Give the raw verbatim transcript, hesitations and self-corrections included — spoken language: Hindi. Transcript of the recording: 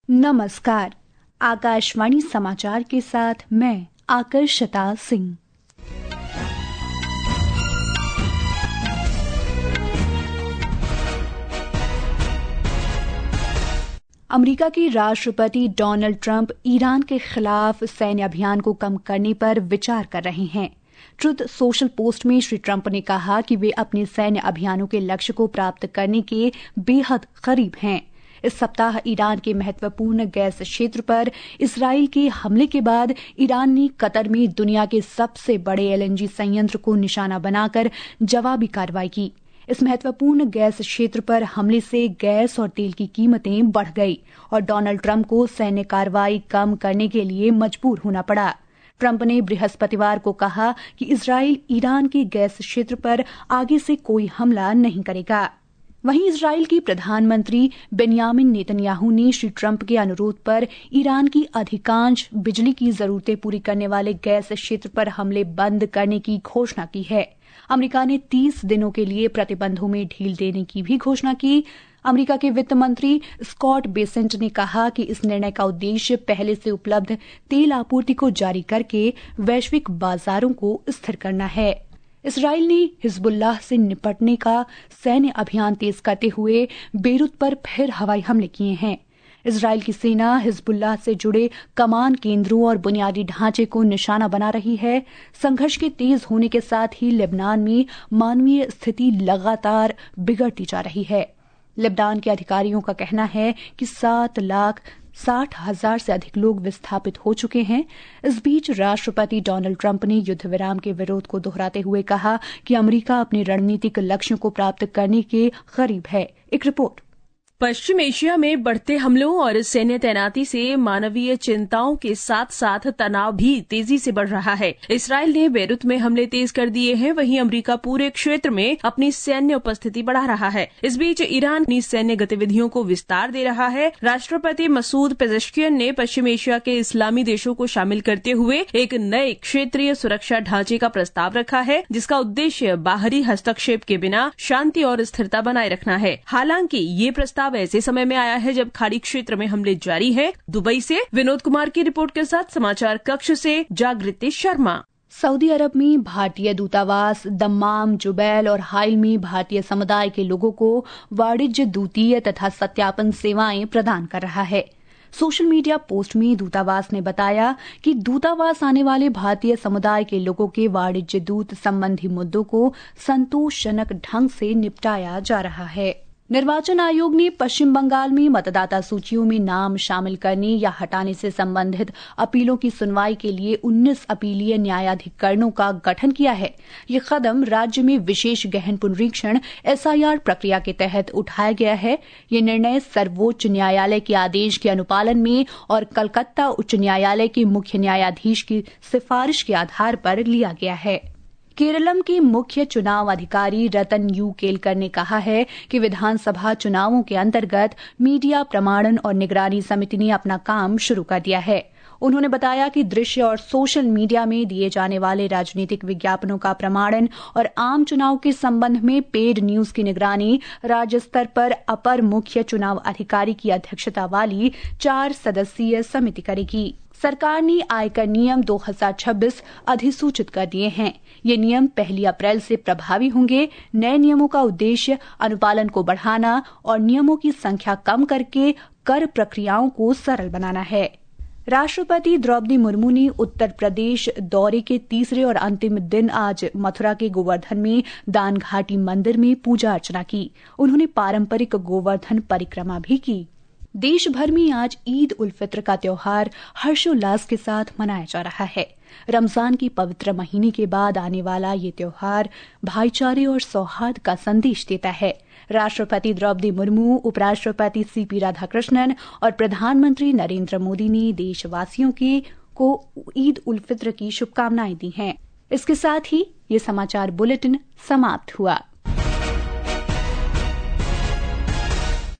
नमस्कार। आकाशवाणी समाचार के साथ मैं आकर्षता सिंह। अमेरिका के राष्ट्रपति डोनाल्ड ट्रंप ईरान के खिलाफ सैन्य अभियान को कम करने पर विचार कर रहे हैं। ट्रुथ सोशल पोस्ट में श्री ट्रंप ने कहा कि वे अपने सैन्य अभियानों के लक्ष्य को प्राप्त करने के बेहद करीब हैं। इस सप्ताह ईरान के महत्वपूर्ण गैस क्षेत्र पर इसराइल के हमले के बाद ईरान ने कतर में दुनिया के सबसे बड़े एलएनजी संयंत्र को निशाना बनाकर जवाबी कार्रवाई की। इस महत्वपूर्ण गैस क्षेत्र पर हमले से गैस और तेल की कीमतें बढ़ गई और डोनाल्ड ट्रंप को सैन्य कार्रवाई कम करने के लिए मजबूर होना पड़ा। ट्रंप ने बृहस्पतिवार को कहा कि इसराइल ईरान के गैस क्षेत्र पर आगे से कोई हमला नहीं करेगा। वहीं इजराइल के प्रधानमंत्री बेंयामिन नेतन्याहू ने श्री ट्रंप के अनुरोध पर ईरान की अधिकांश बिजली की जरूरतें पूरी करने वाले गैस क्षेत्र पर हमले बंद करने की घोषणा की है। अमेरिका ने तीस दिनों के लिए प्रतिबंधों में ढील देने की भी घोषणा की। अमेरिका के वित्त मंत्री स्कॉट बेसेंट ने कहा कि इस निर्णय का उद्देश्य पहले से उपलब्ध तेल आपूर्ति को जारी करके वैश्विक बाजारों को स्थिर करना है। इसराइल ने हिजबुल्लाह से निपटने का सैन्य अभियान तेज करते हुए बेरूत पर फिर हवाई हमले किए हैं। इसराइल की सेना हिजबुल्लाह से जुड़े कमान केंद्रों और बुनियादी ढांचे को निशाना बना रही है। संघर्ष के तेज होने के साथ ही लेबनान में मानवीय स्थिति लगातार बिगड़ती जा रही है। लेबनान के अधिकारियों का कहना है कि सात लाख साठ हजार से अधिक लोग विस्थापित हो चुके हैं। इस बीच राष्ट्रपति डोनाल्ड ट्रंप ने युद्ध विराम के विरोध को दोहराते हुए कहा कि अमेरिका अपने रणनीतिक लक्ष्यों को प्राप्त करने के करीब है। एक रिपोर्ट। पश्चिम एशिया में बढ़ते हमलों और सैन्य तैनाती से मानवीय चिंताओं के साथ साथ तनाव भी तेजी से बढ़ रहा है। इसराइल ने बेरूत में हमले तेज कर दिए हैं, वहीं अमेरिका पूरे क्षेत्र में अपनी सैन्य उपस्थिति बढ़ा रहा है। इस बीच ईरान अपनी सैन्य गतिविधियों को विस्तार दे रहा है। राष्ट्रपति मसूद पेजेश्कियन ने पश्चिम एशिया के इस्लामी देशों को शामिल करते हुए एक नए क्षेत्रीय सुरक्षा ढांचे का प्रस्ताव रखा है, जिसका उद्देश्य बाहरी हस्तक्षेप के बिना शांति और स्थिरता बनाए रखना है। हालांकि ये प्रस्ताव ऐसे समय में आया है जब खाड़ी क्षेत्र में हमले जारी हैं। दुबई से विनोद कुमार की रिपोर्ट के साथ समाचार कक्ष से जागृति शर्मा। सऊदी अरब में भारतीय दूतावास दम्माम, जुबैल और हाइल में भारतीय समुदाय के लोगों को वाणिज्य दूतीय तथा सत्यापन सेवाएं प्रदान कर रहा है। सोशल मीडिया पोस्ट में दूतावास ने बताया कि दूतावास आने वाले भारतीय समुदाय के लोगों के वाणिज्य दूत संबंधी मुद्दों को संतोषजनक ढंग से निपटाया जा रहा है। निर्वाचन आयोग ने पश्चिम बंगाल में मतदाता सूचियों में नाम शामिल करने या हटाने से संबंधित अपीलों की सुनवाई के लिए उन्नीस अपीलीय न्यायाधिकरणों का गठन किया है। ये कदम राज्य में विशेष गहन पुनरीक्षण एसआईआर प्रक्रिया के तहत उठाया गया है। ये निर्णय सर्वोच्च न्यायालय के आदेश के अनुपालन में और कलकत्ता उच्च न्यायालय के मुख्य न्यायाधीश की सिफारिश के आधार पर लिया गया है। केरलम के मुख्य चुनाव अधिकारी रतन यू केलकर ने कहा है कि विधानसभा चुनावों के अंतर्गत मीडिया प्रमाणन और निगरानी समिति ने अपना काम शुरू कर दिया है। उन्होंने बताया कि दृश्य और सोशल मीडिया में दिए जाने वाले राजनीतिक विज्ञापनों का प्रमाणन और आम चुनाव के संबंध में पेड न्यूज की निगरानी राज्य स्तर पर अपर मुख्य चुनाव अधिकारी की अध्यक्षता वाली चार सदस्यीय समिति करेगी। सरकार ने आयकर नियम दो हज़ार छब्बीस अधिसूचित कर दिए हैं। ये नियम पहली अप्रैल से प्रभावी होंगे। नए नियमों का उद्देश्य अनुपालन को बढ़ाना और नियमों की संख्या कम करके कर प्रक्रियाओं को सरल बनाना है। राष्ट्रपति द्रौपदी मुर्मू ने उत्तर प्रदेश दौरे के तीसरे और अंतिम दिन आज मथुरा के गोवर्धन में दान घाटी मंदिर में पूजा अर्चना की। उन्होंने पारंपरिक गोवर्धन परिक्रमा भी की। देश भर में आज ईद उल फित्र का त्योहार हर्षोल्लास के साथ मनाया जा रहा है। रमजान की पवित्र महीने के बाद आने वाला ये त्योहार भाईचारे और सौहार्द का संदेश देता है। राष्ट्रपति द्रौपदी मुर्मू, उपराष्ट्रपति सीपी राधाकृष्णन और प्रधानमंत्री नरेंद्र मोदी ने देशवासियों के को ईद उल फित्र की शुभकामनाएं दी हैं। इसके साथ ही ये समाचार बुलेटिन समाप्त हुआ।